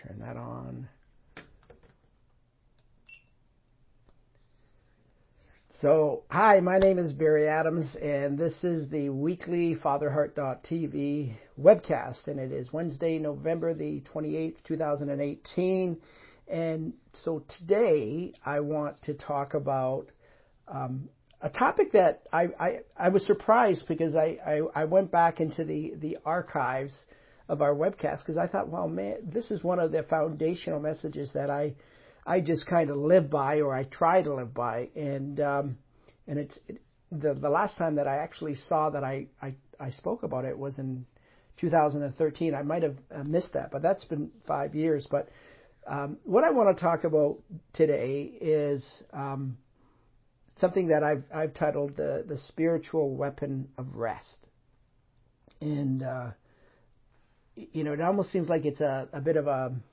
Turn that on. So, hi, my name is Barry Adams, and this is the weekly FatherHeart.tv webcast, and it is Wednesday, November the 28th, 2018. And so today I want to talk about a topic that I was surprised because I went back into the archives of our webcast because I thought, well, man, this is one of the foundational messages that I just kind of live by, or I try to live by, and it's the last time that I actually saw that I spoke about it was in 2013. I might have missed that, but that's been 5 years. But what I want to talk about today is something that I've titled the spiritual weapon of rest, and it almost seems like it's a bit of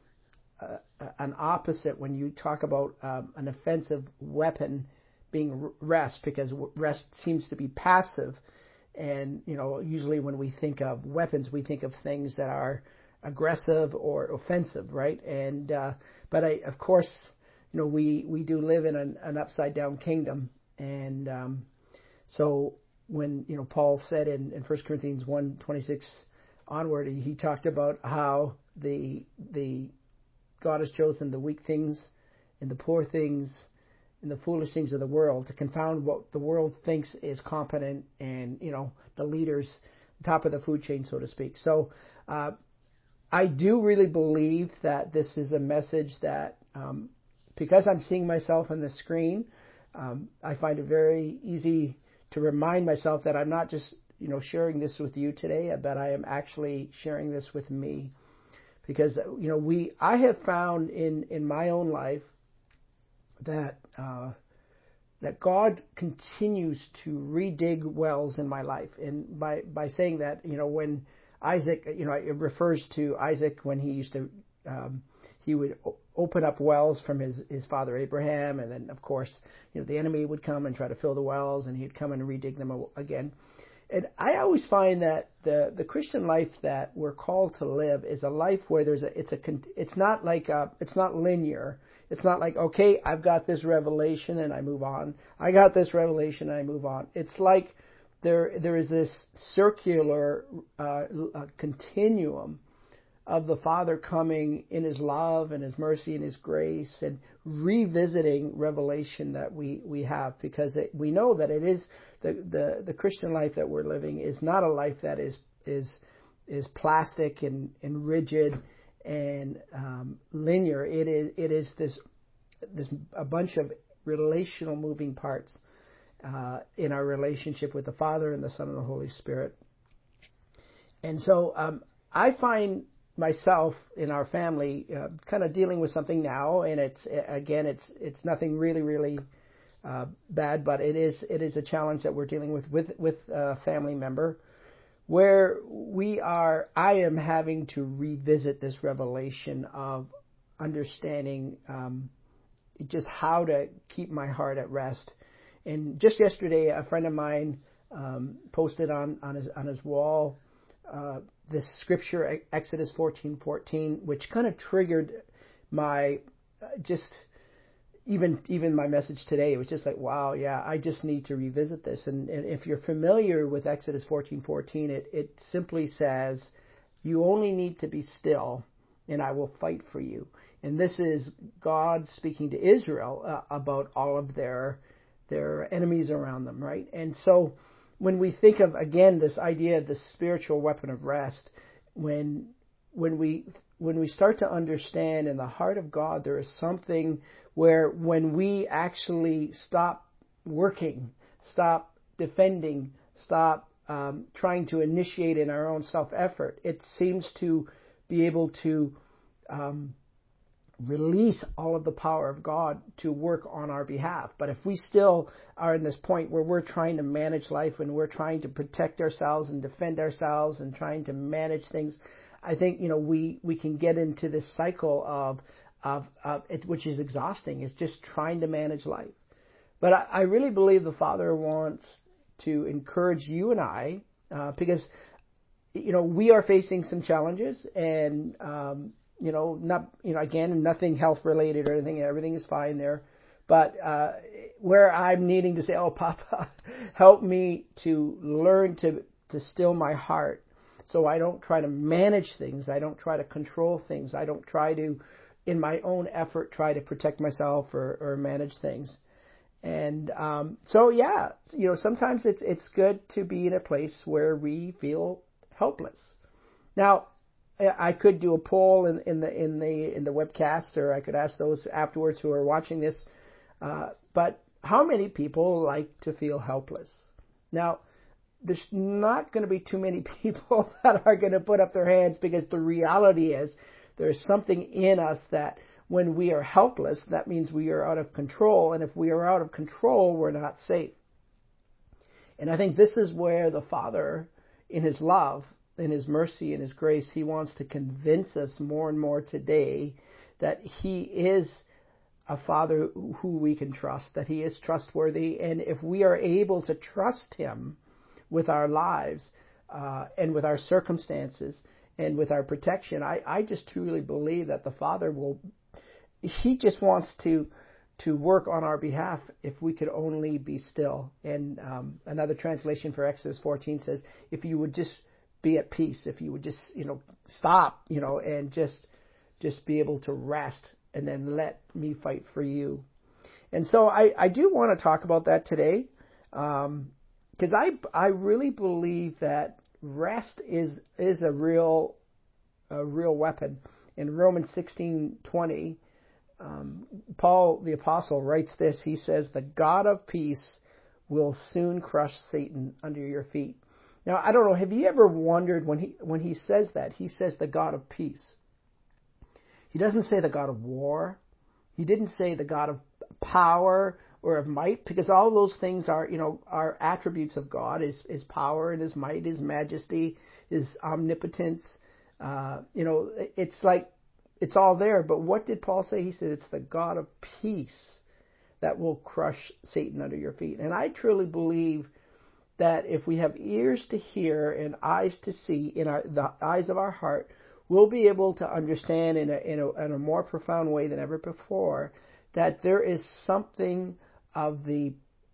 an opposite when you talk about an offensive weapon being rest, because rest seems to be passive, and usually when we think of weapons, we think of things that are aggressive or offensive, right? And but of course, we do live in an upside down kingdom, and so when Paul said in 1 Corinthians 1:26 onward, he talked about how the God has chosen the weak things and the poor things and the foolish things of the world to confound what the world thinks is competent, and the leaders, top of the food chain, so to speak. So I do really believe that this is a message that because I'm seeing myself on the screen, I find it very easy to remind myself that I'm not just sharing this with you today, but I am actually sharing this with me. Because I have found in my own life that God continues to redig wells in my life, and by saying that, when Isaac, it refers to Isaac when he used to he would open up wells from his father Abraham, and then of course the enemy would come and try to fill the wells, and he'd come and redig them again. And I always find that the Christian life that we're called to live is a life where it's not linear. It's not like, okay, I've got this revelation and I move on. I got this revelation and I move on. It's like there is this circular continuum of the Father coming in His love and His mercy and His grace and revisiting revelation that we have, because we know that it is the Christian life that we're living is not a life that is plastic and rigid and linear. It is this a bunch of relational moving parts in our relationship with the Father and the Son and the Holy Spirit. And so I find myself in our family kind of dealing with something now, and it's nothing really bad, but it is a challenge that we're dealing with a family member, where I am having to revisit this revelation of understanding just how to keep my heart at rest. And just yesterday, a friend of mine posted on his wall this scripture, Exodus 14:14, which kind of triggered my even my message today. It was just like, wow, yeah, I just need to revisit this. And if you're familiar with Exodus 14:14, it simply says, "You only need to be still, and I will fight for you." And this is God speaking to Israel about all of their enemies around them, right? And so when we think of, again, this idea of the spiritual weapon of rest, when we start to understand in the heart of God, there is something where when we actually stop working, stop defending, stop trying to initiate in our own self-effort, it seems to be able to release all of the power of God to work on our behalf. But if we still are in this point where we're trying to manage life and we're trying to protect ourselves and defend ourselves and trying to manage things, I think we can get into this cycle of it, which is exhausting. It's just trying to manage life. But I really believe the Father wants to encourage you and I, because we are facing some challenges, and Not, again, nothing health related or anything. Everything is fine there. But where I'm needing to say, oh, Papa, help me to learn to still my heart, so I don't try to manage things. I don't try to control things. I don't try to, in my own effort, try to protect myself or manage things. And sometimes it's good to be in a place where we feel helpless. Now, I could do a poll in the webcast, or I could ask those afterwards who are watching this. But how many people like to feel helpless? Now, there's not going to be too many people that are going to put up their hands, because the reality is there's something in us that when we are helpless, that means we are out of control. And if we are out of control, we're not safe. And I think this is where the Father, in His love, in His mercy, in His grace, He wants to convince us more and more today that He is a Father who we can trust, that He is trustworthy. And if we are able to trust Him with our lives and with our circumstances and with our protection, I just truly believe that the Father He just wants to work on our behalf if we could only be still. And another translation for Exodus 14 says, if you would just be at peace, if you would just, stop, and just be able to rest, and then let me fight for you. And so I do want to talk about that today, because I really believe that rest is a real weapon. In Romans 16:20, Paul the Apostle writes this. He says, "The God of peace will soon crush Satan under your feet." Now, I don't know, have you ever wondered when he says that, he says the God of peace. He doesn't say the God of war. He didn't say the God of power or of might, because all those things are attributes of God, his power and His might, His majesty, His omnipotence. It's like, it's all there. But what did Paul say? He said it's the God of peace that will crush Satan under your feet. And I truly believe that if we have ears to hear and eyes to see, in the eyes of our heart, we'll be able to understand in a more profound way than ever before that there is something of the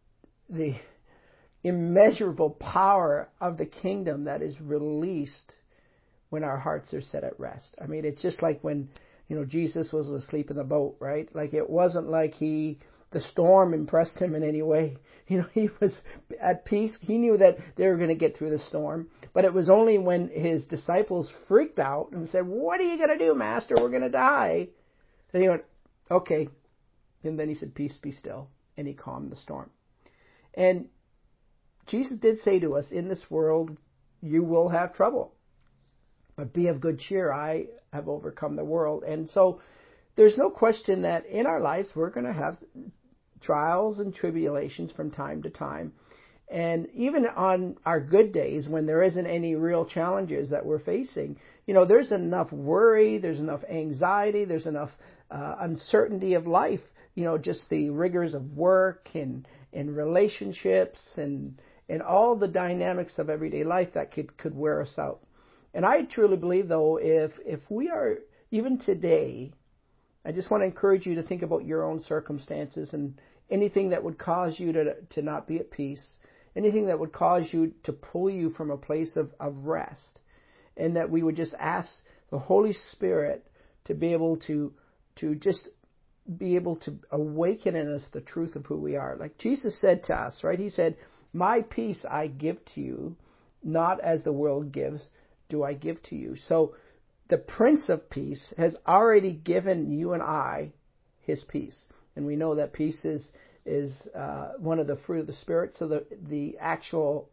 immeasurable power of the kingdom that is released when our hearts are set at rest. I mean, it's just like when, Jesus was asleep in the boat, right? Like, it wasn't like the storm impressed Him in any way. He was at peace. He knew that they were going to get through the storm. But it was only when His disciples freaked out and said, "What are you going to do, Master? We're going to die." Then He went, "Okay." And then He said, "Peace, be still." And He calmed the storm. And Jesus did say to us, in this world, you will have trouble. But be of good cheer. I have overcome the world. And so there's no question that in our lives we're going to have trials and tribulations from time to time. And even on our good days, when there isn't any real challenges that we're facing, there's enough worry, there's enough anxiety, there's enough uncertainty of life, just the rigors of work and relationships and all the dynamics of everyday life that could wear us out. And I truly believe, though, if we are, even today, I just want to encourage you to think about your own circumstances and anything that would cause you to not be at peace, anything that would cause you to pull you from a place of rest, and that we would just ask the Holy Spirit to be able to just be able to awaken in us the truth of who we are. Like Jesus said to us, right? He said, "My peace I give to you, not as the world gives, do I give to you." So the Prince of Peace has already given you and I His peace. And we know that peace is one of the fruit of the Spirit. So the actual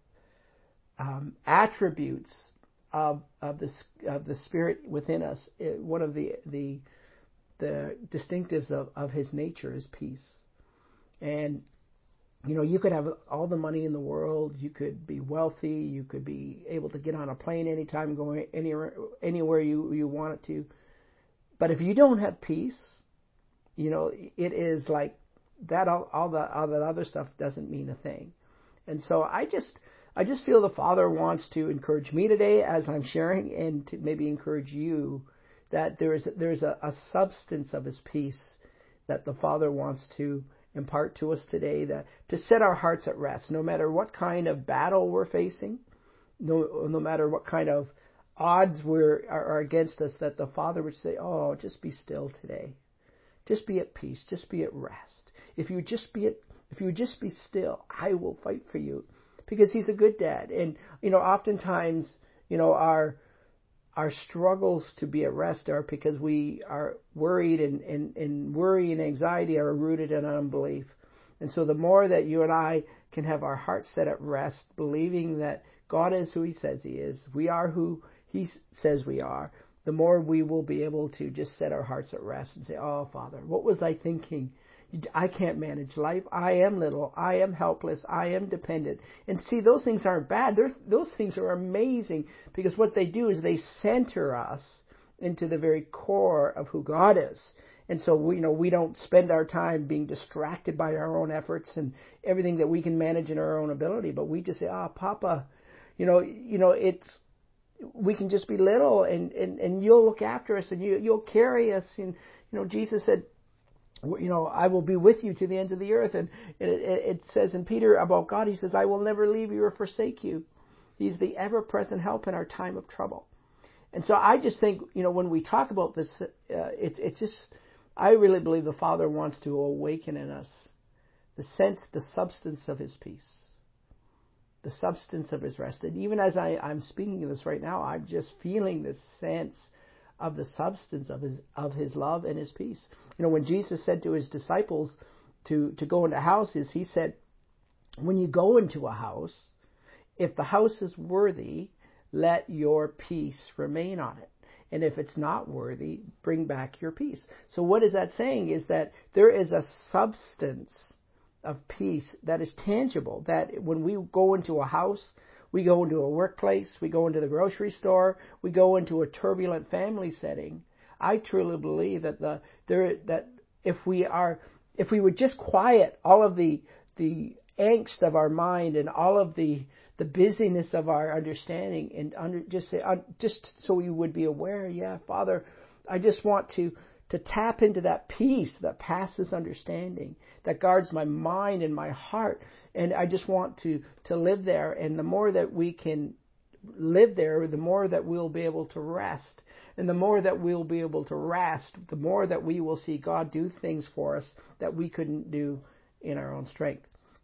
attributes of the Spirit within us, one of the distinctives of His nature is peace. And you could have all the money in the world, you could be wealthy, you could be able to get on a plane anytime, going anywhere you want it to. But if you don't have peace, it is like that. All that other stuff doesn't mean a thing. And so I just feel the Father wants to encourage me today as I'm sharing, and to maybe encourage you that there's a substance of his peace that the Father wants to impart to us today, that to set our hearts at rest, no matter what kind of battle we're facing, no matter what kind of odds are against us, that the Father would say, oh, just be still today. Just be at peace. Just be at rest. If you just be still, I will fight for you. Because he's a good dad. And, oftentimes, our struggles to be at rest are because we are worried, and worry and anxiety are rooted in unbelief. And so the more that you and I can have our hearts set at rest, believing that God is who he says he is, we are who he says we are, the more we will be able to just set our hearts at rest and say, oh, Father, what was I thinking? I can't manage life. I am little. I am helpless. I am dependent. And see, those things aren't bad. Those things are amazing, because what they do is they center us into the very core of who God is. And so we don't spend our time being distracted by our own efforts and everything that we can manage in our own ability. But we just say, Papa, we can just be little, and you'll look after us, and you'll carry us. And Jesus said, I will be with you to the ends of the earth. And it says in Peter about God, he says, I will never leave you or forsake you. He's the ever-present help in our time of trouble. And so I just think, when we talk about this, it's just, I really believe the Father wants to awaken in us the substance of his peace, the substance of his rest. And even as I'm speaking of this right now, I'm just feeling this sense of the substance of his love and his peace. When Jesus said to his disciples to go into houses, he said, when you go into a house, if the house is worthy, let your peace remain on it. And if it's not worthy, bring back your peace. So what is that saying is that there is a substance of peace that is tangible, that when we go into a house, we go into a workplace, we go into the grocery store, we go into a turbulent family setting, I truly believe that if we would just quiet all of the angst of our mind and all of the busyness of our understanding, and just so we would be aware, yeah, Father, I just want to tap into that peace that passes understanding, that guards my mind and my heart. And I just want to live there. And the more that we can live there, the more that we'll be able to rest. And the more that we'll be able to rest, the more that we will see God do things for us that we couldn't do in our own strength.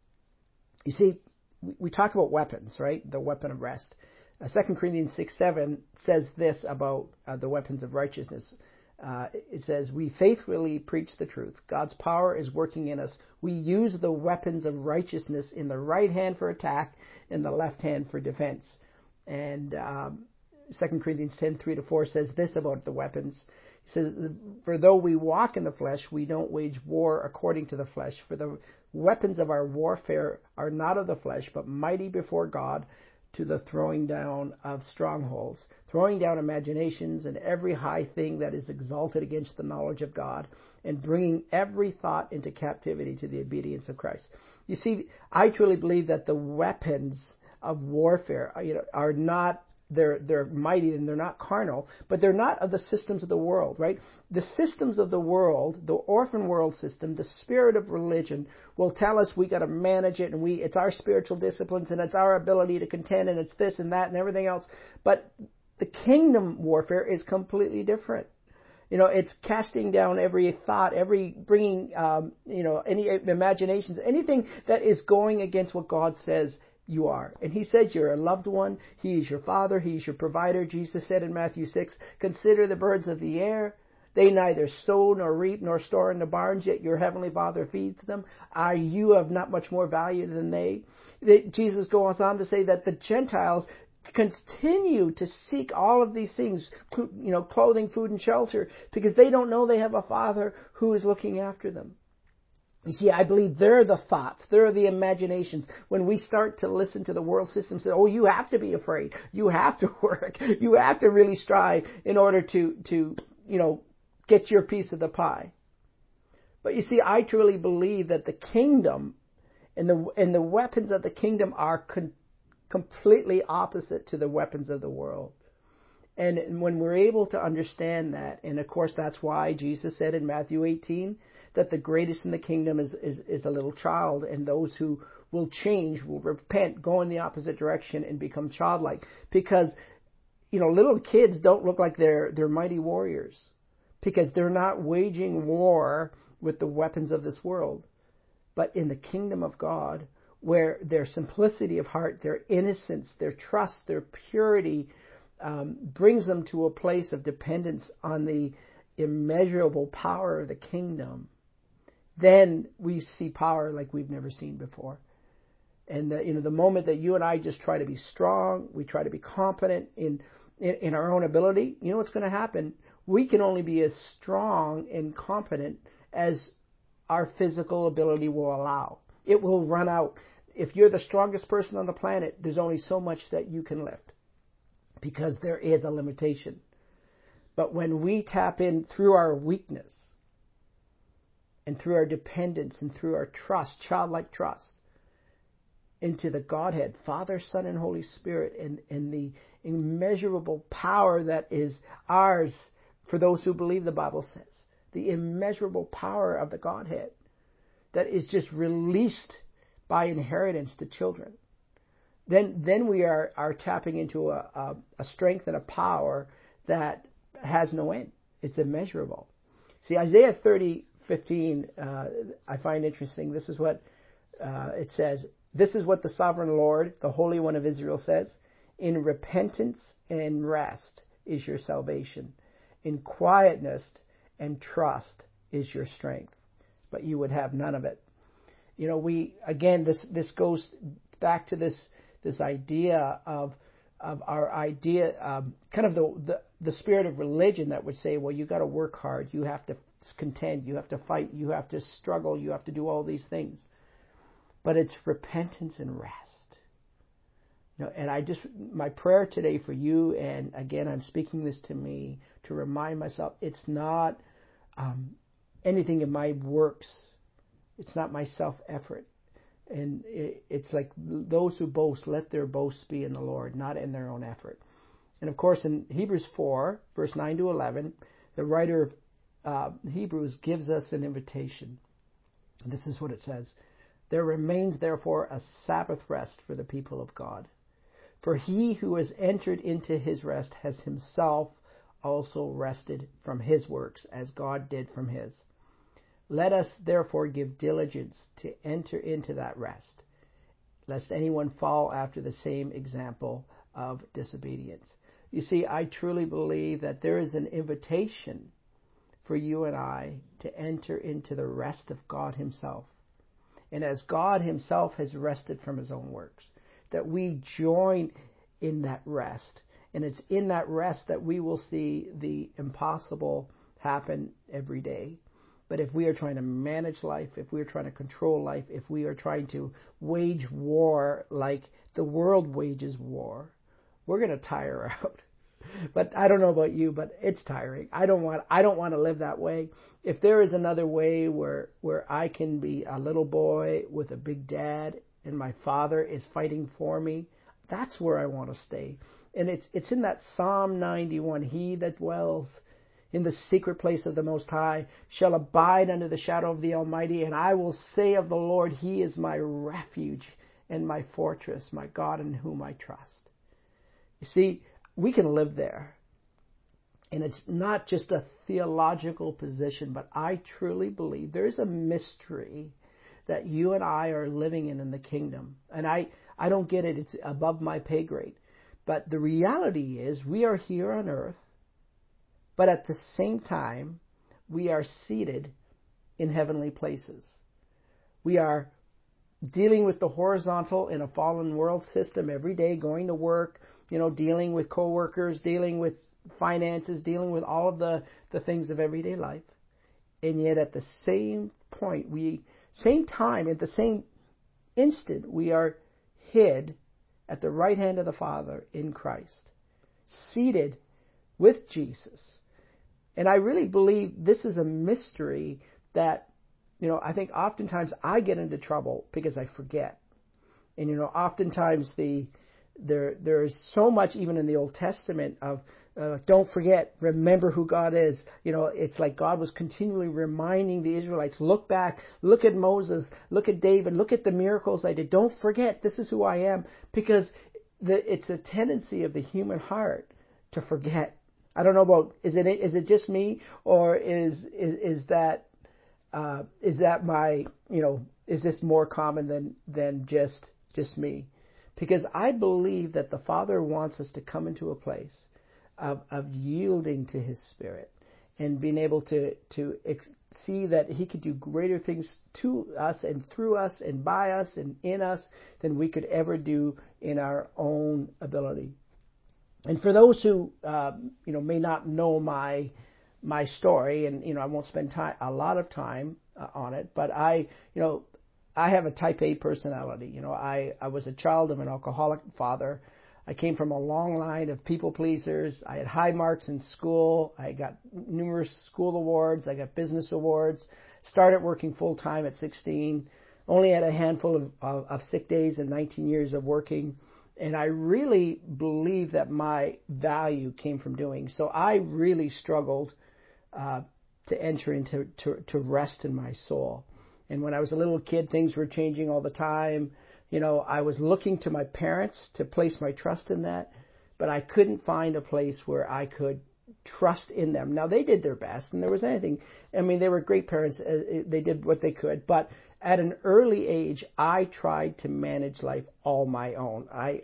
You see, we talk about weapons, right? The weapon of rest. 2 Corinthians 6:7 says this about the weapons of righteousness. It says, we faithfully preach the truth. God's power is working in us. We use the weapons of righteousness in the right hand for attack and the left hand for defense. And 2 Corinthians 10:3-4 says this about the weapons. It says, for though we walk in the flesh, we don't wage war according to the flesh. For the weapons of our warfare are not of the flesh, but mighty before God, to the throwing down of strongholds, throwing down imaginations and every high thing that is exalted against the knowledge of God, and bringing every thought into captivity to the obedience of Christ. You see, I truly believe that the weapons of warfare, are not, they're mighty and they're not carnal, but they're not of the systems of the world, right? The systems of the world, the orphan world system, the spirit of religion will tell us we got to manage it, and it's our spiritual disciplines, and it's our ability to contend, and it's this and that and everything else. But the kingdom warfare is completely different. It's casting down every thought, bringing, any imaginations, anything that is going against what God says you are. And he says you're a loved one. He is your father. He's your provider. Jesus said in Matthew 6, consider the birds of the air. They neither sow nor reap nor store in the barns, yet your heavenly Father feeds them. Are you of not much more value than they? Jesus goes on to say that the Gentiles continue to seek all of these things, clothing, food, and shelter, because they don't know they have a Father who is looking after them. You see, I believe they're the thoughts, they're the imaginations. When we start to listen to the world system, say, oh, you have to be afraid, you have to work, you have to really strive in order to get your piece of the pie. But you see, I truly believe that the kingdom and the weapons of the kingdom are completely opposite to the weapons of the world. And when we're able to understand that, and of course that's why Jesus said in Matthew 18 that the greatest in the kingdom is a little child, and those who will change, will repent, go in the opposite direction and become childlike. Because, little kids don't look like they're mighty warriors, because they're not waging war with the weapons of this world. But in the kingdom of God, where their simplicity of heart, their innocence, their trust, their purity brings them to a place of dependence on the immeasurable power of the kingdom, then we see power like we've never seen before. And the moment that you and I just try to be strong, we try to be confident in our own ability, you know what's going to happen? We can only be as strong and confident as our physical ability will allow. It will run out. If you're the strongest person on the planet, there's only so much that you can lift, because there is a limitation. But when we tap in through our weakness and through our dependence and through our trust, childlike trust, into the Godhead, Father, Son, and Holy Spirit, and the immeasurable power that is ours for those who believe, the Bible says, the immeasurable power of the Godhead that is just released by inheritance to children, then we are tapping into a strength and a power that has no end. It's immeasurable. See, Isaiah 30:15, I find interesting. This is what it says. This is what the sovereign Lord, the Holy One of Israel, says: in repentance and rest is your salvation. In quietness and trust is your strength. But you would have none of it. This goes back to this idea of our idea, kind of the spirit of religion that would say, well, you got to work hard, you have to contend, you have to fight, you have to struggle, you have to do all these things. But it's repentance and rest. And my prayer today for you, and again, I'm speaking this to me to remind myself, it's not anything in my works. It's not my self-effort. And it's like those who boast, let their boast be in the Lord, not in their own effort. And of course, in Hebrews 4, verse 9 to 11, the writer of Hebrews gives us an invitation. And this is what it says: there remains therefore a Sabbath rest for the people of God. For he who has entered into his rest has himself also rested from his works, as God did from his. Let us therefore give diligence to enter into that rest, lest anyone fall after the same example of disobedience. You see, I truly believe that there is an invitation for you and I to enter into the rest of God himself. And as God himself has rested from his own works, that we join in that rest. And it's in that rest that we will see the impossible happen every day. But if we are trying to manage life, if we are trying to control life, if we are trying to wage war like the world wages war, we're going to tire out. But I don't know about you, but it's tiring. I don't want to live that way. If there is another way where I can be a little boy with a big dad and my father is fighting for me, that's where I want to stay. And it's in that Psalm 91, he that dwells in the secret place of the Most High shall abide under the shadow of the Almighty, and I will say of the Lord, he is my refuge and my fortress, my God in whom I trust. You see, we can live there. And it's not just a theological position, but I truly believe there is a mystery that you and I are living in the kingdom. And I don't get it. It's above my pay grade. But the reality is we are here on earth, but at the same time, we are seated in heavenly places. We are dealing with the horizontal in a fallen world system every day, going to work, dealing with coworkers, dealing with finances, dealing with all of the things of everyday life. And yet at the same point, same time, at the same instant, we are hid at the right hand of the Father in Christ, seated with Jesus. And I really believe this is a mystery that, I think oftentimes I get into trouble because I forget. And, oftentimes there's so much even in the Old Testament of Don't forget, remember who God is. It's like God was continually reminding the Israelites, look back, look at Moses, look at David, look at the miracles I did. Don't forget, this is who I am. Because it's a tendency of the human heart to forget. I don't know about, is it just me, or is that my, is this more common than just me? Because I believe that the Father wants us to come into a place of yielding to His Spirit and being able to see that He could do greater things to us and through us and by us and in us than we could ever do in our own ability. And for those who may not know my story, and I won't spend a lot of time on it, but I have a type A personality. I was a child of an alcoholic father. I came from a long line of people pleasers. I had high marks in school. I got numerous school awards. I got business awards. Started working full time at 16. Only had a handful of sick days in 19 years of working. And I really believe that my value came from doing. So I really struggled to enter into to rest in my soul. And when I was a little kid, things were changing all the time. I was looking to my parents to place my trust in that, but I couldn't find a place where I could trust in them. Now, they did their best, and there was anything. I mean, they were great parents. They did what they could. But at an early age, I tried to manage life all my own. I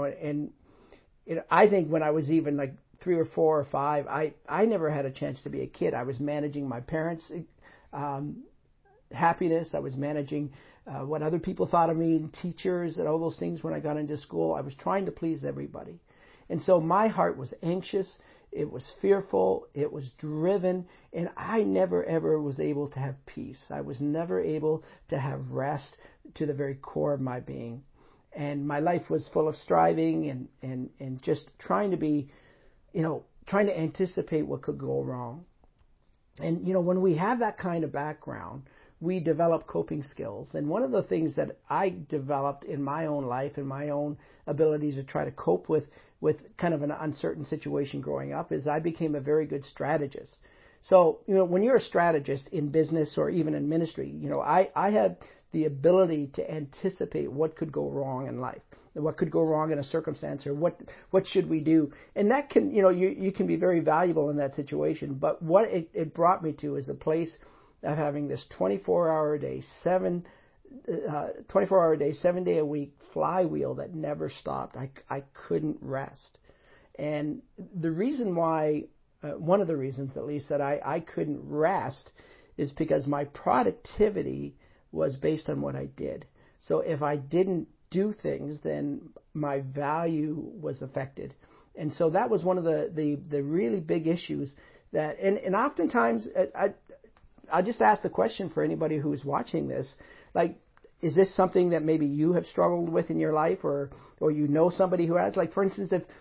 think when I was even like 3 or 4 or 5, I never had a chance to be a kid. I was managing my parents' happiness. I was managing what other people thought of me, and teachers and all those things when I got into school. I was trying to please everybody. And so my heart was anxious. It was fearful. It was driven. And I never, ever was able to have peace. I was never able to have rest to the very core of my being. And my life was full of striving and just trying to be, trying to anticipate what could go wrong. And, when we have that kind of background, we develop coping skills. And one of the things that I developed in my own life and my own abilities to try to cope with kind of an uncertain situation growing up is I became a very good strategist. So, when you're a strategist in business or even in ministry, I had the ability to anticipate what could go wrong in life, what could go wrong in a circumstance, or what should we do. And that can, you can be very valuable in that situation. But what it brought me to is a place of having this 24-hour day, 7 day a week flywheel that never stopped. I couldn't rest. And the reason why, one of the reasons at least that I couldn't rest is because my productivity was based on what I did. So if I didn't do things, then my value was affected. And so that was one of the really big issues that, and oftentimes, I just ask the question for anybody who's watching this, like, is this something that maybe you have struggled with in your life, or somebody who has? Like, for instance, if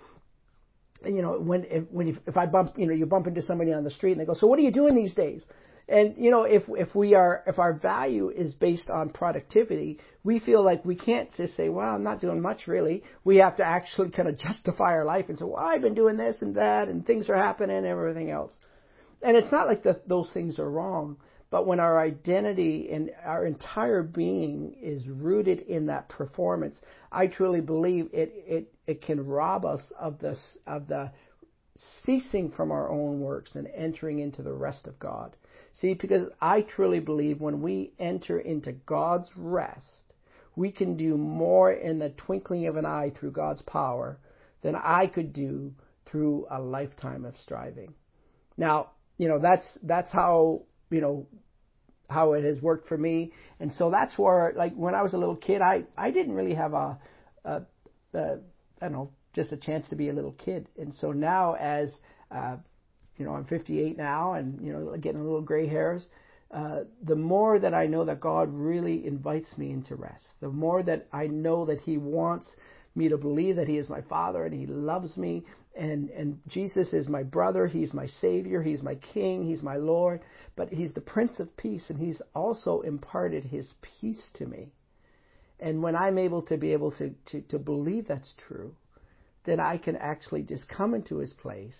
if I bump, you bump into somebody on the street and they go, so what are you doing these days? And if our value is based on productivity, we feel like we can't just say, well, I'm not doing much really. We have to actually kind of justify our life and say, well, I've been doing this and that, and things are happening and everything else. And it's not like those things are wrong, but when our identity and our entire being is rooted in that performance, I truly believe it can rob us of the ceasing from our own works and entering into the rest of God. See, because I truly believe when we enter into God's rest, we can do more in the twinkling of an eye through God's power than I could do through a lifetime of striving. Now, that's how, how it has worked for me. And so that's where, like, when I was a little kid, I didn't really have I don't know, just a chance to be a little kid. And so now as, I'm 58 now and, getting a little gray hairs, the more that I know that God really invites me into rest, the more that I know that He wants me to believe that He is my Father and He loves me, and Jesus is my brother, He's my Savior, He's my King, He's my Lord, but He's the Prince of Peace, and He's also imparted His peace to me. And when I'm able to believe that's true, then I can actually just come into His place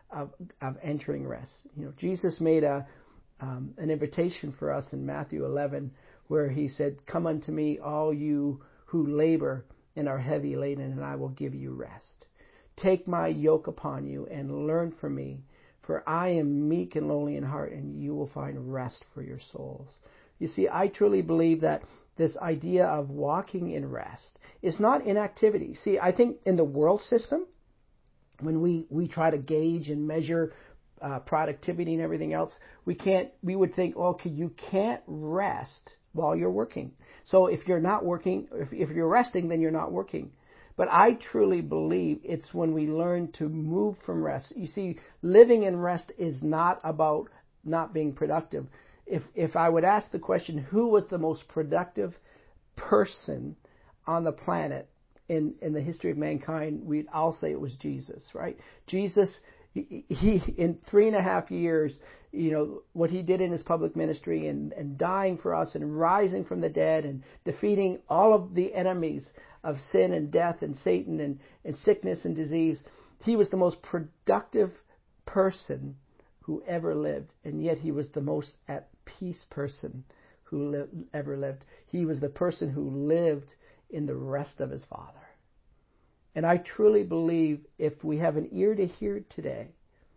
of entering rest. Jesus made an invitation for us in Matthew 11, where he said, "Come unto me, all you who labor and are heavy laden, and I will give you rest. Take my yoke upon you and learn from me, for I am meek and lowly in heart, and you will find rest for your souls." You see, I truly believe that this idea of walking in rest is not inactivity. See, I think in the world system, when we try to gauge and measure productivity and everything else, we would think, okay, you can't rest while you're working. So if you're not working, if you're resting, then you're not working. But I truly believe it's when we learn to move from rest. You see, living in rest is not about not being productive. If I would ask the question, who was the most productive person on the planet in the history of mankind, we'd all say it was Jesus, right? Jesus, he in 3.5 years, what he did in his public ministry and dying for us and rising from the dead and defeating all of the enemies of sin and death and Satan and sickness and disease, he was the most productive person who ever lived, and yet he was the most at peace person who ever lived. He was the person who lived in the rest of his Father. And I truly believe if we have an ear to hear today,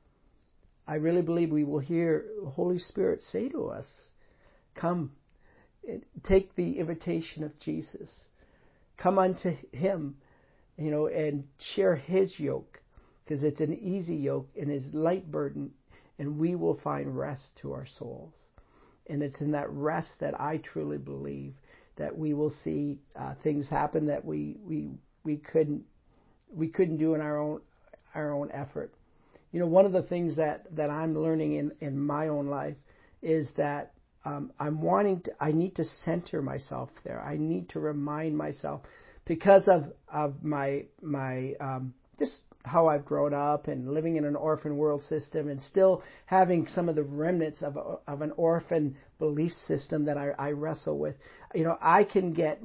I really believe we will hear the Holy Spirit say to us, come, take the invitation of Jesus. Come unto him, and share his yoke, because it's an easy yoke and his light burden, and we will find rest to our souls. And it's in that rest that I truly believe that we will see things happen that we couldn't do in our own effort. One of the things that I'm learning in my own life is that I need to center myself there. I need to remind myself, because of my just how I've grown up and living in an orphan world system and still having some of the remnants of an orphan belief system that I wrestle with. I can get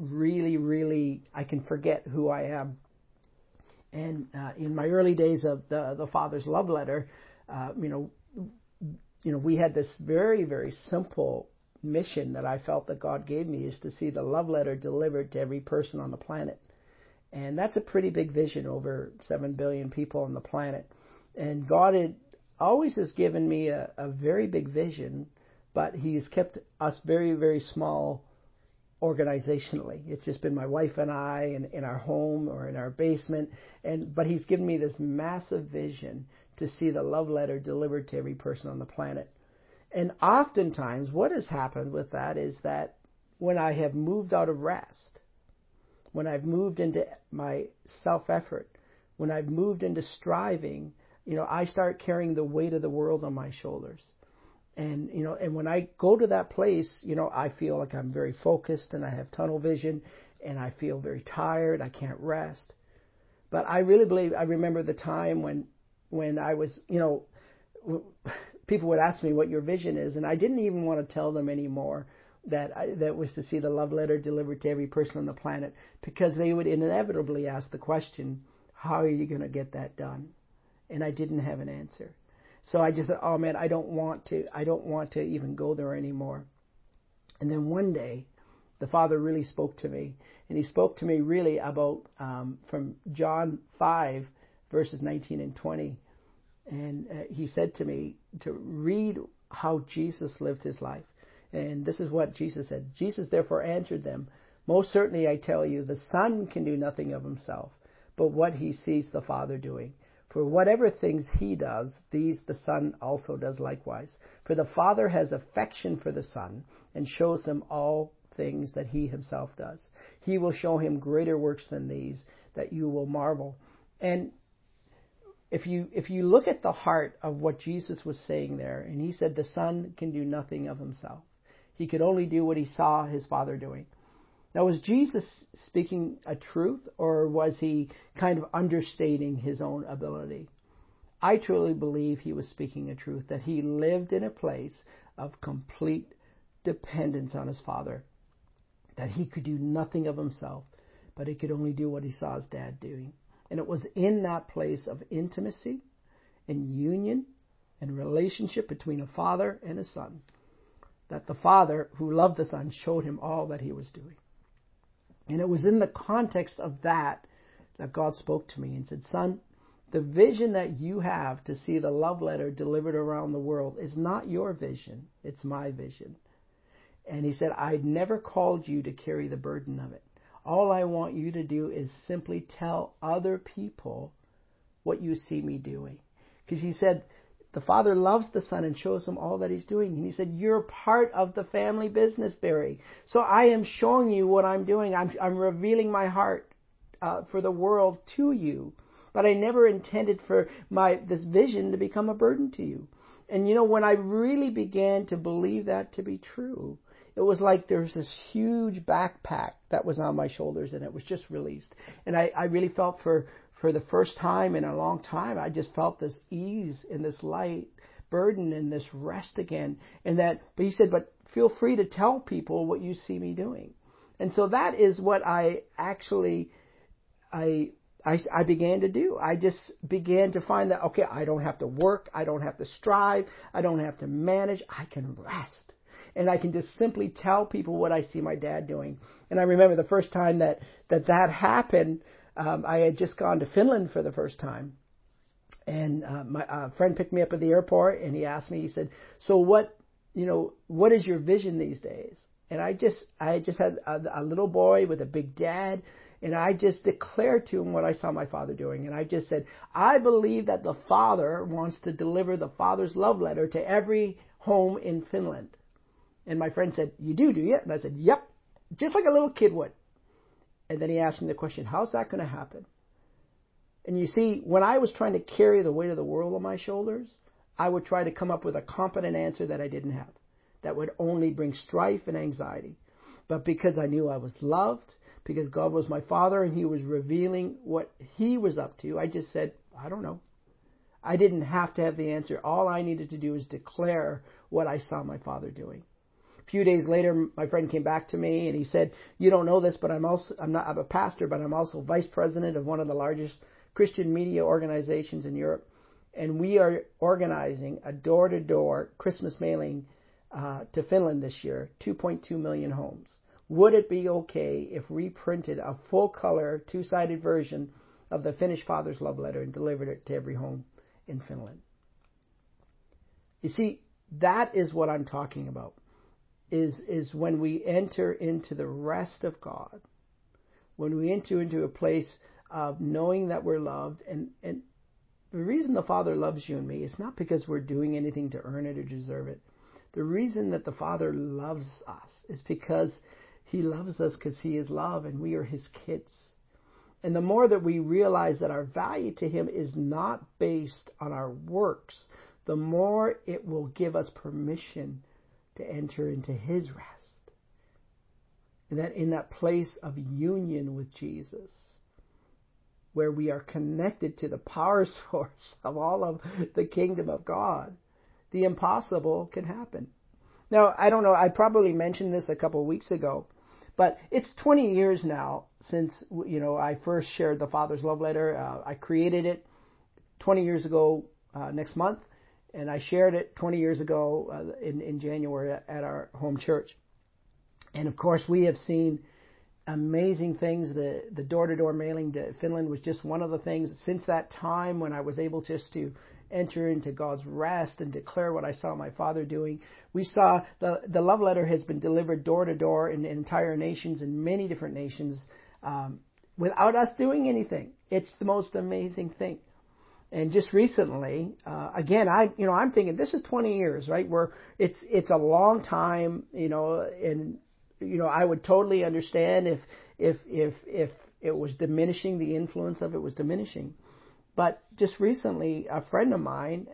I can forget who I am. And in my early days of the Father's Love Letter, we had this very, very simple mission that I felt that God gave me, is to see the love letter delivered to every person on the planet. And that's a pretty big vision, over 7 billion people on the planet. And God always has given me a very big vision, but He's kept us very, very small organizationally. It's just been my wife and I in our home or in our basement. But He's given me this massive vision to see the love letter delivered to every person on the planet. And oftentimes what has happened with that is that when I have moved out of rest, when I've moved into my self-effort, when I've moved into striving, I start carrying the weight of the world on my shoulders. And when I go to that place, I feel like I'm very focused and I have tunnel vision and I feel very tired. I can't rest. But I really believe, I remember the time when I was, people would ask me what your vision is, and I didn't even want to tell them anymore that was to see the love letter delivered to every person on the planet, because they would inevitably ask the question, how are you going to get that done? And I didn't have an answer. So I just said, oh man, I don't want to even go there anymore. And then one day, the Father really spoke to me, and He spoke to me really about from John 5, verses 19 and 20. And He said to me to read how Jesus lived His life. And this is what Jesus said. Jesus therefore answered them, most certainly I tell you, the Son can do nothing of Himself, but what He sees the Father doing. For whatever things He does, these the Son also does likewise. For the Father has affection for the Son, and shows Him all things that He Himself does. He will show Him greater works than these, that you will marvel. And if you look at the heart of what Jesus was saying there, and He said the Son can do nothing of Himself. He could only do what He saw His Father doing. Now, was Jesus speaking a truth, or was He kind of understating His own ability? I truly believe He was speaking a truth, that He lived in a place of complete dependence on His Father, that He could do nothing of Himself, but He could only do what He saw His dad doing. And it was in that place of intimacy and union and relationship between a father and a son. That the father who loved the son showed him all that he was doing. And it was in the context of that God spoke to me and said, son, the vision that you have to see the love letter delivered around the world is not your vision. It's my vision. And he said, I'd never called you to carry the burden of it. All I want you to do is simply tell other people what you see me doing. Because he said, the Father loves the Son and shows him all that he's doing. And he said, you're part of the family business, Barry. So I am showing you what I'm doing. I'm revealing my heart for the world to you. But I never intended for this vision to become a burden to you. And you know, when I really began to believe that to be true, it was like there's this huge backpack that was on my shoulders and it was just released. And I really felt for the first time in a long time, I just felt this ease and this light burden and this rest again. But he said, but feel free to tell people what you see me doing. And so that is what I began to do. I just began to find that, okay, I don't have to work. I don't have to strive. I don't have to manage. I can rest. And I can just simply tell people what I see my dad doing. And I remember the first time that happened, I had just gone to Finland for the first time. And my friend picked me up at the airport and he asked me, he said, so what is your vision these days? And I just had a little boy with a big dad. And I just declared to him what I saw my father doing. And I just said, I believe that the Father wants to deliver the Father's love letter to every home in Finland. And my friend said, you do you? And I said, yep, just like a little kid would. And then he asked me the question, how's that going to happen? And you see, when I was trying to carry the weight of the world on my shoulders, I would try to come up with a competent answer that I didn't have, that would only bring strife and anxiety. But because I knew I was loved, because God was my Father and he was revealing what he was up to, I just said, I don't know. I didn't have to have the answer. All I needed to do was declare what I saw my Father doing. A few days later, my friend came back to me and he said, you don't know this, but I'm a pastor, but I'm also vice president of one of the largest Christian media organizations in Europe. And we are organizing a door-to-door Christmas mailing to Finland this year, 2.2 million homes. Would it be okay if we printed a full-color, two-sided version of the Finnish Father's love letter and delivered it to every home in Finland? You see, that is what I'm talking about, is when we enter into the rest of God, when we enter into a place of knowing that we're loved. And the reason the Father loves you and me is not because we're doing anything to earn it or deserve it. The reason that the Father loves us is because he loves us because he is love and we are his kids. And the more that we realize that our value to him is not based on our works, the more it will give us permission to enter into his rest. And that in that place of union with Jesus, where we are connected to the power source of all of the kingdom of God, the impossible can happen. Now, I don't know, I probably mentioned this a couple of weeks ago, but it's 20 years now since, I first shared the Father's love letter. I created it 20 years ago next month, and I shared it 20 years ago in January at our home church. And of course, we have seen amazing things. The door-to-door mailing to Finland was just one of the things. Since that time when I was able just to enter into God's rest and declare what I saw my Father doing, we saw the love letter has been delivered door-to-door in entire nations, in many different nations, without us doing anything. It's the most amazing thing. And just recently, again, I'm thinking this is 20 years, right? Where it's a long time, and I would totally understand if it was diminishing, the influence of it was diminishing. But just recently, a friend of mine,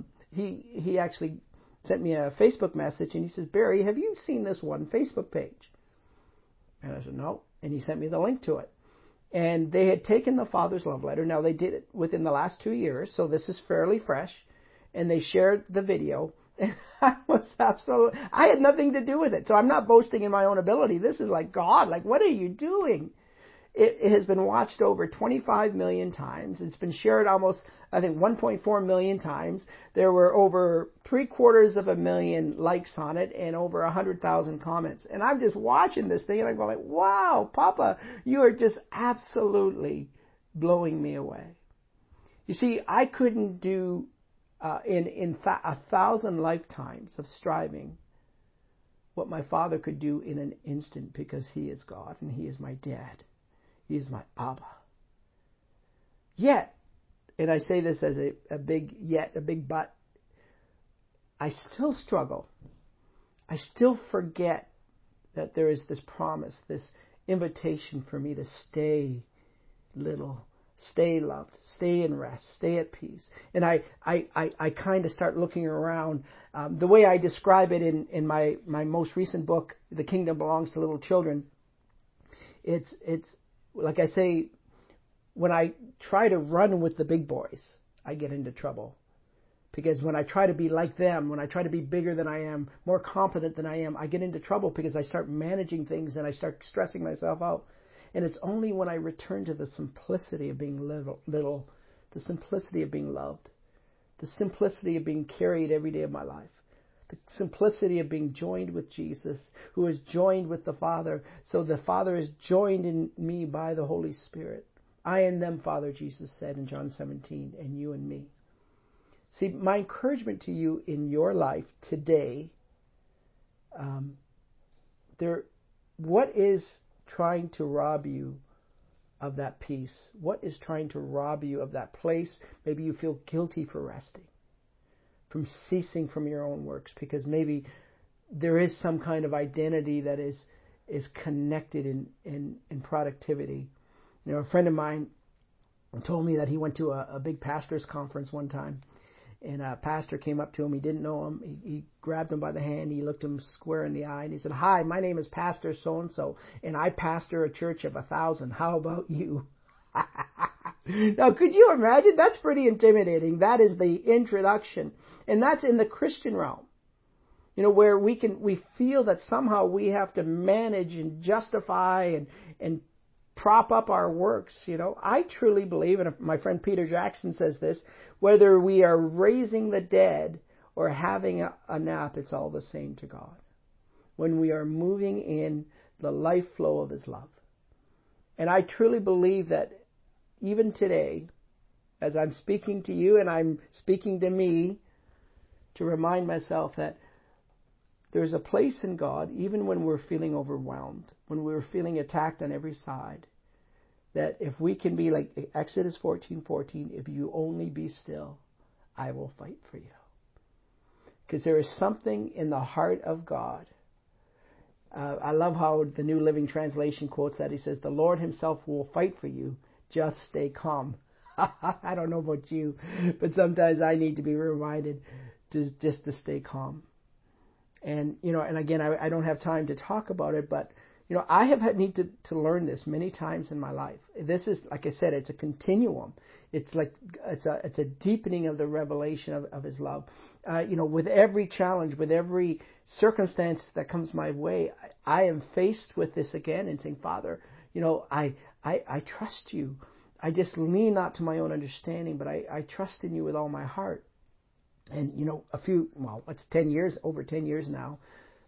he actually sent me a Facebook message and he says, Barry, have you seen this one Facebook page? And I said, no. And he sent me the link to it. And they had taken the Father's love letter. Now, they did it within the last 2 years, so this is fairly fresh. And they shared the video. And I had nothing to do with it. So I'm not boasting in my own ability. This is like God, like, what are you doing? It has been watched over 25 million times. It's been shared almost, I think, 1.4 million times. There were over 750,000 likes on it and over 100,000 comments. And I'm just watching this thing and I'm going like, wow, Papa, you are just absolutely blowing me away. You see, I couldn't do in 1,000 lifetimes of striving what my Father could do in an instant, because He is God and He is my dad. He is my Abba. Yet, and I say this as a big but, I still struggle. I still forget that there is this promise, this invitation for me to stay little, stay loved, stay in rest, stay at peace. And I kind of start looking around. The way I describe it in my most recent book, The Kingdom Belongs to Little Children, it's like I say, when I try to run with the big boys, I get into trouble. Because when I try to be like them, when I try to be bigger than I am, more competent than I am, I get into trouble because I start managing things and I start stressing myself out. And it's only when I return to the simplicity of being little, the simplicity of being loved, the simplicity of being carried every day of my life, the simplicity of being joined with Jesus, who is joined with the Father. So the Father is joined in me by the Holy Spirit. I and them, Father, Jesus said in John 17, and you and me. See, my encouragement to you in your life today, what is trying to rob you of that peace? What is trying to rob you of that place? Maybe you feel guilty for resting, from ceasing from your own works, because maybe there is some kind of identity that is connected in productivity. You know, a friend of mine told me that he went to a big pastor's conference one time, and a pastor came up to him. He didn't know him. He grabbed him by the hand. He looked him square in the eye, and he said, "Hi, my name is Pastor so-and-so, and I pastor a church of 1,000. How about you?" Now, could you imagine? That's pretty intimidating. That is the introduction. And that's in the Christian realm. You know, where we feel that somehow we have to manage and justify and prop up our works. You know, I truly believe, and my friend Peter Jackson says this, whether we are raising the dead or having a nap, it's all the same to God. When we are moving in the life flow of His love. And I truly believe that even today, as I'm speaking to you and I'm speaking to me, to remind myself that there's a place in God, even when we're feeling overwhelmed, when we're feeling attacked on every side, that if we can be like Exodus 14:14, if you only be still, I will fight for you. Because there is something in the heart of God. I love how the New Living Translation quotes that. He says, the Lord Himself will fight for you. Just stay calm. I don't know about you, but sometimes I need to be reminded just to stay calm. And, you know, and again, I don't have time to talk about it, but, you know, I have had need to learn this many times in my life. This is, like I said, it's a continuum. It's like, it's a deepening of the revelation of His love. You know, with every challenge, with every circumstance that comes my way, I am faced with this again and saying, Father, you know, I trust you. I just lean not to my own understanding, but I trust in you with all my heart. And, you know, it's 10 years, over 10 years now,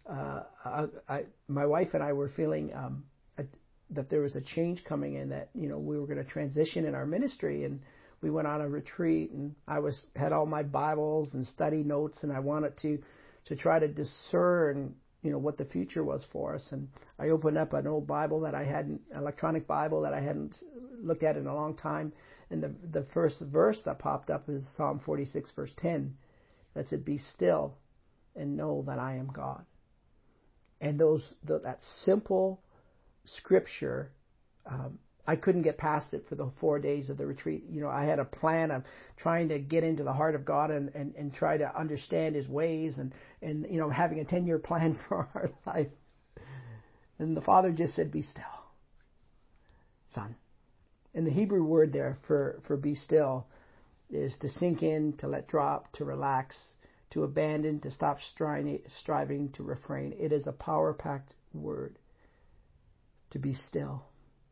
my wife and I were feeling that there was a change coming in, that, you know, we were going to transition in our ministry, and we went on a retreat, and I had all my Bibles and study notes, and I wanted to try to discern, you know, what the future was for us. And I opened up an old Bible that I hadn't, electronic Bible that I hadn't looked at in a long time, and the first verse that popped up is Psalm 46, verse 10. That said, be still and know that I am God. And that simple scripture, I couldn't get past it for the 4 days of the retreat. You know, I had a plan of trying to get into the heart of God and try to understand His ways and, you know, having a 10-year plan for our life. And the Father just said, be still, son. And the Hebrew word there for be still is to sink in, to let drop, to relax, to abandon, to stop striving, to refrain. It is a power-packed word, to be still.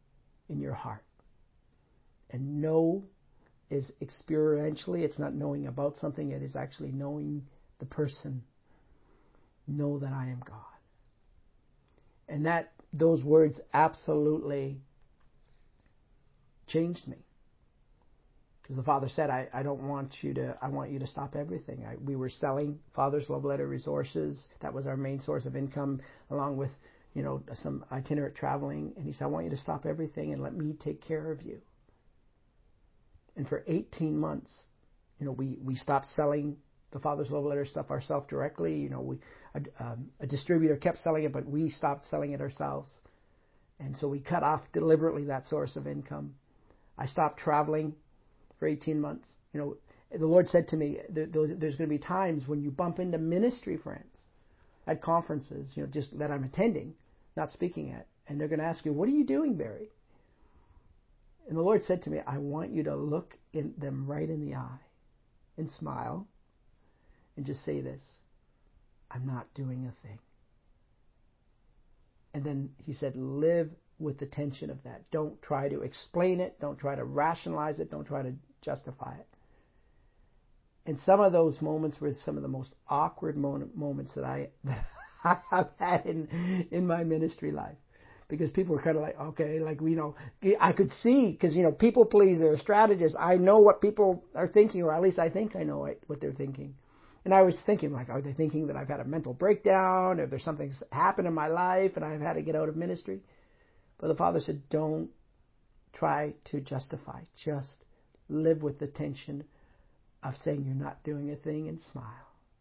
in your heart. And know is experientially, it's not knowing about something, it is actually knowing the person. Know that I am God. And those words absolutely changed me. Because the Father said, I want you to stop everything. We were selling Father's Love Letter Resources. That was our main source of income, along with, some itinerant traveling. And he said, I want you to stop everything and let me take care of you. And for 18 months, we stopped selling the Father's Love Letter stuff ourselves directly. A distributor kept selling it, but we stopped selling it ourselves. And so we cut off deliberately that source of income. I stopped traveling for 18 months. The Lord said to me, there's going to be times when you bump into ministry friends at conferences, just that I'm attending, not speaking at, and they're going to ask you, what are you doing, Barry? And the Lord said to me, I want you to look them right in the eye and smile and just say this, I'm not doing a thing. And then he said, live with the tension of that. Don't try to explain it. Don't try to rationalize it. Don't try to justify it. And some of those moments were some of the most awkward moments that I have had in my ministry life. Because people were kind of like, okay, I could see, because, people pleaser, strategists, I know what people are thinking, or at least I think I know what they're thinking. And I was thinking, are they thinking that I've had a mental breakdown, or there's something's happened in my life and I've had to get out of ministry? But the Father said, don't try to justify. Just live with the tension of saying you're not doing a thing and smile.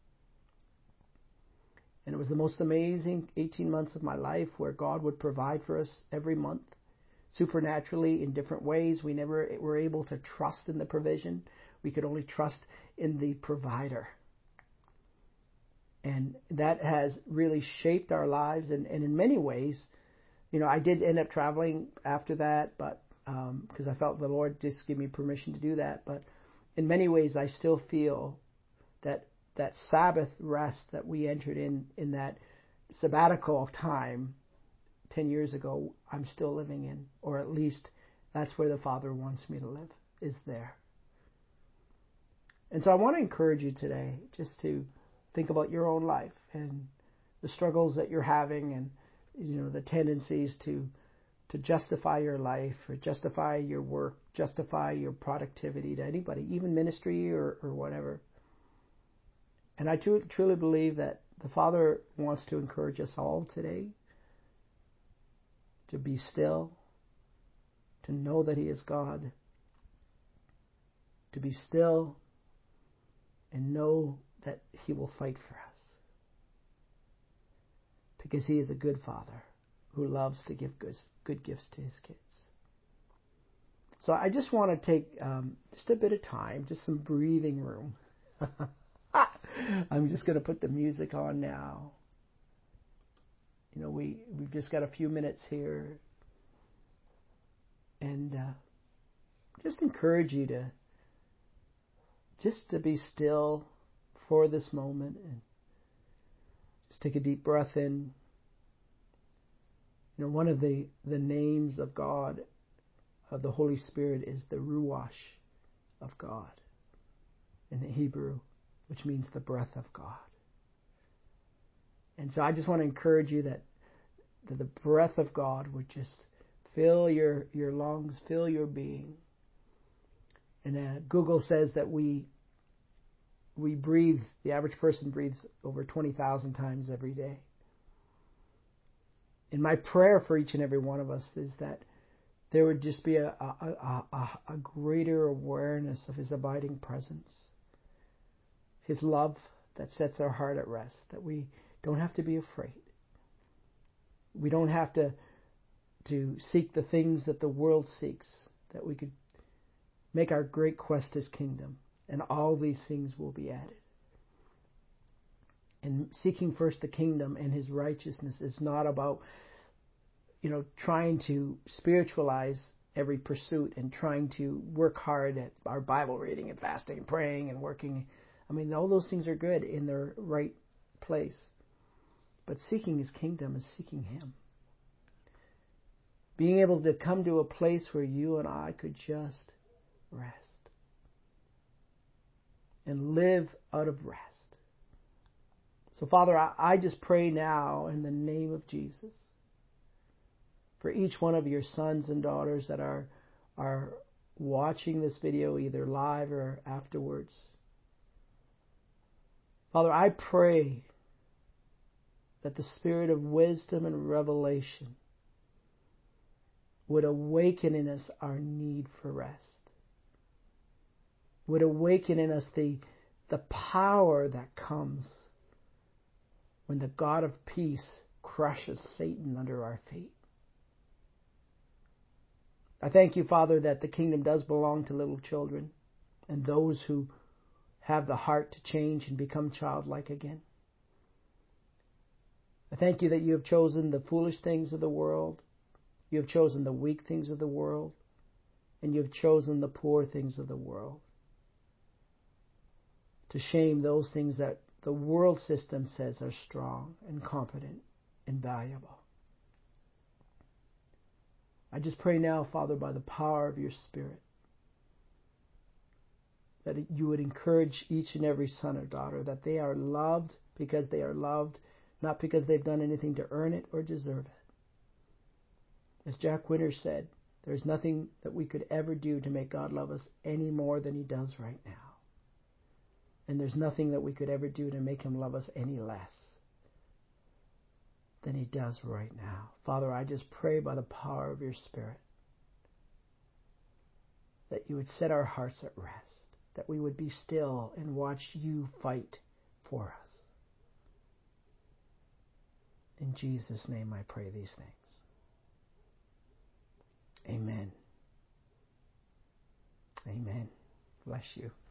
And it was the most amazing 18 months of my life where God would provide for us every month, supernaturally in different ways. We never were able to trust in the provision. We could only trust in the provider. And that has really shaped our lives. And in many ways, I did end up traveling after that, but because I felt the Lord just give me permission to do that. But in many ways, I still feel that Sabbath rest that we entered in that sabbatical time 10 years ago, I'm still living in, or at least that's where the Father wants me to live, is there. And so I want to encourage you today just to think about your own life and the struggles that you're having, and the tendencies to justify your life, or justify your work, justify your productivity to anybody, even ministry or whatever. And I truly believe that the Father wants to encourage us all today to be still, to know that He is God, to be still and know that He will fight for us. Because He is a good Father who loves to give good gifts to His kids. So I just want to take just a bit of time, just some breathing room. I'm just going to put the music on now. We've just got a few minutes here. And just encourage you to be still for this moment. And just take a deep breath in. One of the names of God, of the Holy Spirit, is the Ruach of God in the Hebrew, which means the breath of God. And so I just want to encourage you that the breath of God would just fill your lungs, fill your being. And Google says that we breathe, the average person breathes over 20,000 times every day. And my prayer for each and every one of us is that there would just be a greater awareness of His abiding presence, His love that sets our heart at rest, that we don't have to be afraid. We don't have to seek the things that the world seeks, that we could make our great quest His kingdom, and all these things will be added. And seeking first the kingdom and His righteousness is not about, trying to spiritualize every pursuit and trying to work hard at our Bible reading and fasting and praying and working. I mean, all those things are good in their right place. But seeking His kingdom is seeking Him. being able to come to a place where you and I could just rest and live out of rest. So, Father, I just pray now in the name of Jesus for each one of your sons and daughters that are watching this video either live or afterwards. Father, I pray that the spirit of wisdom and revelation would awaken in us our need for rest, would awaken in us the power that comes when the God of peace crushes Satan under our feet. I thank you, Father, that the kingdom does belong to little children and those who have the heart to change and become childlike again. I thank you that you have chosen the foolish things of the world, you have chosen the weak things of the world, and you have chosen the poor things of the world to shame those things that the world system says are strong and competent and valuable. I just pray now, Father, by the power of your Spirit, that you would encourage each and every son or daughter that they are loved because they are loved, not because they've done anything to earn it or deserve it. As Jack Winter said, there's nothing that we could ever do to make God love us any more than he does right now. And there's nothing that we could ever do to make him love us any less than he does right now. Father, I just pray by the power of your Spirit that you would set our hearts at rest, that we would be still and watch you fight for us. In Jesus' name I pray these things. Amen. Amen. Bless you.